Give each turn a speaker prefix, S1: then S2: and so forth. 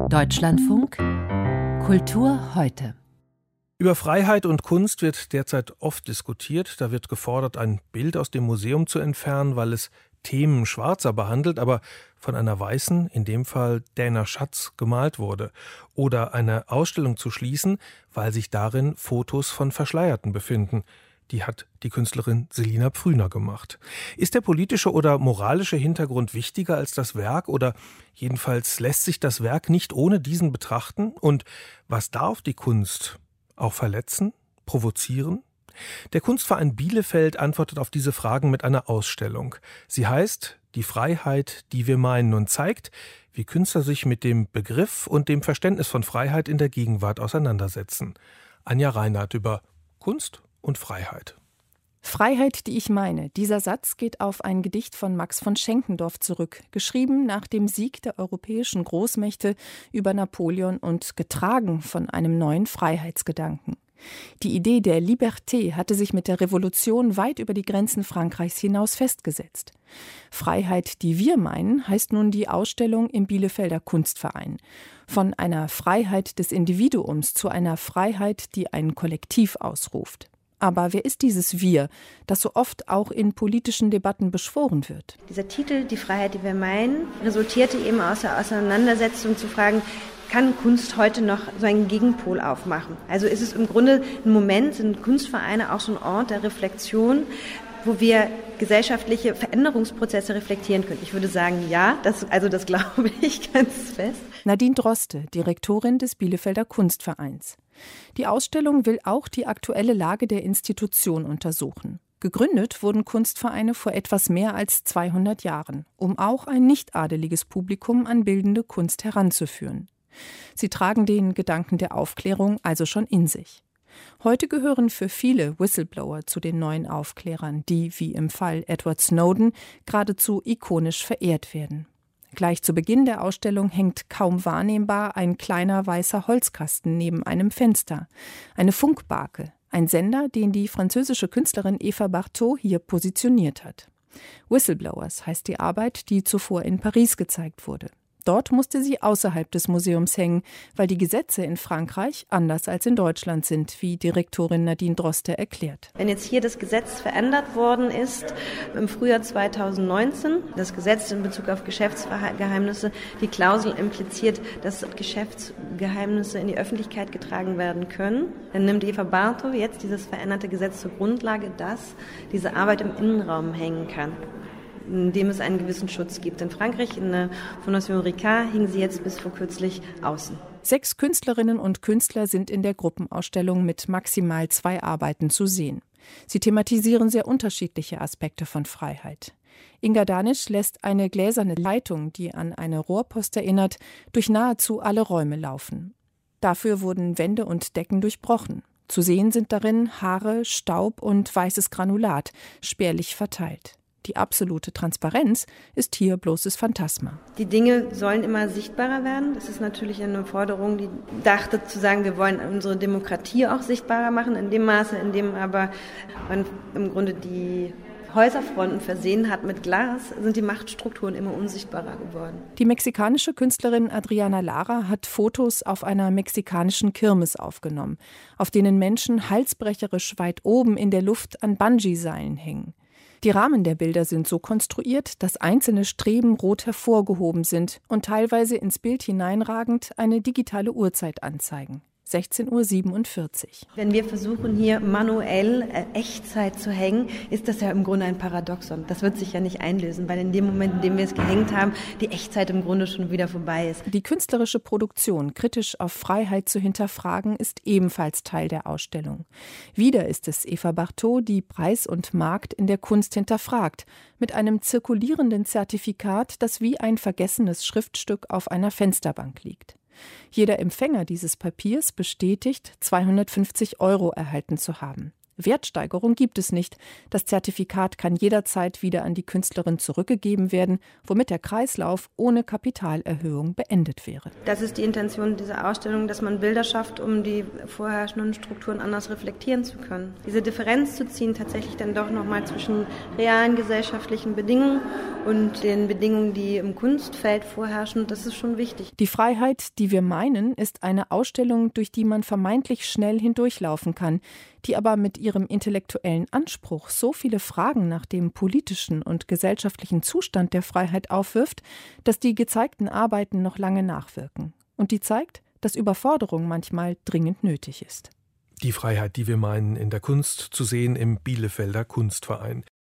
S1: Deutschlandfunk Kultur heute.
S2: Über Freiheit und Kunst wird derzeit oft diskutiert. Da wird gefordert, ein Bild aus dem Museum zu entfernen, weil es Themen Schwarzer behandelt, aber von einer Weißen, in dem Fall Dana Schatz, gemalt wurde. Oder eine Ausstellung zu schließen, weil sich darin Fotos von Verschleierten befinden. Die hat die Künstlerin Selina Pfrüner gemacht. Ist der politische oder moralische Hintergrund wichtiger als das Werk? Oder jedenfalls lässt sich das Werk nicht ohne diesen betrachten? Und was darf die Kunst auch verletzen, provozieren? Der Kunstverein Bielefeld antwortet auf diese Fragen mit einer Ausstellung. Sie heißt »Die Freiheit, die wir meinen« und zeigt, wie Künstler sich mit dem Begriff und dem Verständnis von Freiheit in der Gegenwart auseinandersetzen. Anja Reinhardt über Kunst und Freiheit.
S3: Freiheit, die ich meine. Dieser Satz geht auf ein Gedicht von Max von Schenkendorff zurück, geschrieben nach dem Sieg der europäischen Großmächte über Napoleon und getragen von einem neuen Freiheitsgedanken. Die Idee der Liberté hatte sich mit der Revolution weit über die Grenzen Frankreichs hinaus festgesetzt. Freiheit, die wir meinen, heißt nun die Ausstellung im Bielefelder Kunstverein. Von einer Freiheit des Individuums zu einer Freiheit, die ein Kollektiv ausruft. Aber wer ist dieses Wir, das so oft auch in politischen Debatten beschworen wird?
S4: Dieser Titel, die Freiheit, die wir meinen, resultierte eben aus der Auseinandersetzung zu fragen, kann Kunst heute noch so einen Gegenpol aufmachen? Also ist es im Grunde ein Moment, sind Kunstvereine auch so ein Ort der Reflexion, wo wir gesellschaftliche Veränderungsprozesse reflektieren können? Ich würde sagen, ja, das glaube ich ganz fest.
S3: Nadine Droste, Direktorin des Bielefelder Kunstvereins. Die Ausstellung will auch die aktuelle Lage der Institution untersuchen. Gegründet wurden Kunstvereine vor etwas mehr als 200 Jahren, um auch ein nicht-adeliges Publikum an bildende Kunst heranzuführen. Sie tragen den Gedanken der Aufklärung also schon in sich. Heute gehören für viele Whistleblower zu den neuen Aufklärern, die, wie im Fall Edward Snowden, geradezu ikonisch verehrt werden. Gleich zu Beginn der Ausstellung hängt kaum wahrnehmbar ein kleiner weißer Holzkasten neben einem Fenster. Eine Funkbarke, ein Sender, den die französische Künstlerin Eva Bartow hier positioniert hat. Whistleblowers heißt die Arbeit, die zuvor in Paris gezeigt wurde. Dort musste sie außerhalb des Museums hängen, weil die Gesetze in Frankreich anders als in Deutschland sind, wie Direktorin Nadine Droste erklärt.
S4: Wenn jetzt hier das Gesetz verändert worden ist, im Frühjahr 2019, das Gesetz in Bezug auf Geschäftsgeheimnisse, die Klausel impliziert, dass Geschäftsgeheimnisse in die Öffentlichkeit getragen werden können, dann nimmt Eva Bartow jetzt dieses veränderte Gesetz zur Grundlage, dass diese Arbeit im Innenraum hängen kann, in dem es einen gewissen Schutz gibt. In Frankreich, in der Fondation Ricard, hing sie jetzt bis vor kürzlich außen.
S3: 6 Künstlerinnen und Künstler sind in der Gruppenausstellung mit maximal 2 Arbeiten zu sehen. Sie thematisieren sehr unterschiedliche Aspekte von Freiheit. Inga Danisch lässt eine gläserne Leitung, die an eine Rohrpost erinnert, durch nahezu alle Räume laufen. Dafür wurden Wände und Decken durchbrochen. Zu sehen sind darin Haare, Staub und weißes Granulat, spärlich verteilt. Die absolute Transparenz ist hier bloßes Phantasma.
S4: Die Dinge sollen immer sichtbarer werden. Das ist natürlich eine Forderung, die dachte zu sagen, wir wollen unsere Demokratie auch sichtbarer machen, in dem Maße, in dem aber man im Grunde die Häuserfronten versehen hat mit Glas, sind die Machtstrukturen immer unsichtbarer geworden.
S3: Die mexikanische Künstlerin Adriana Lara hat Fotos auf einer mexikanischen Kirmes aufgenommen, auf denen Menschen halsbrecherisch weit oben in der Luft an Bungee-Seilen hängen. Die Rahmen der Bilder sind so konstruiert, dass einzelne Streben rot hervorgehoben sind und teilweise ins Bild hineinragend eine digitale Uhrzeit anzeigen. 16:47 Uhr.
S4: Wenn wir versuchen, hier manuell Echtzeit zu hängen, ist das ja im Grunde ein Paradoxon. Das wird sich ja nicht einlösen, weil in dem Moment, in dem wir es gehängt haben, die Echtzeit im Grunde schon wieder vorbei ist.
S3: Die künstlerische Produktion kritisch auf Freiheit zu hinterfragen, ist ebenfalls Teil der Ausstellung. Wieder ist es Eva Bartow, die Preis und Markt in der Kunst hinterfragt, mit einem zirkulierenden Zertifikat, das wie ein vergessenes Schriftstück auf einer Fensterbank liegt. Jeder Empfänger dieses Papiers bestätigt, 250 € erhalten zu haben. Wertsteigerung gibt es nicht. Das Zertifikat kann jederzeit wieder an die Künstlerin zurückgegeben werden, womit der Kreislauf ohne Kapitalerhöhung beendet wäre.
S4: Das ist die Intention dieser Ausstellung, dass man Bilder schafft, um die vorherrschenden Strukturen anders reflektieren zu können. Diese Differenz zu ziehen, tatsächlich dann doch nochmal zwischen realen gesellschaftlichen Bedingungen und den Bedingungen, die im Kunstfeld vorherrschen, das ist schon wichtig.
S3: Die Freiheit, die wir meinen, ist eine Ausstellung, durch die man vermeintlich schnell hindurchlaufen kann, die aber mit ihrem intellektuellen Anspruch so viele Fragen nach dem politischen und gesellschaftlichen Zustand der Freiheit aufwirft, dass die gezeigten Arbeiten noch lange nachwirken. Und die zeigt, dass Überforderung manchmal dringend nötig ist.
S2: Die Freiheit, die wir meinen, in der Kunst zu sehen im Bielefelder Kunstverein.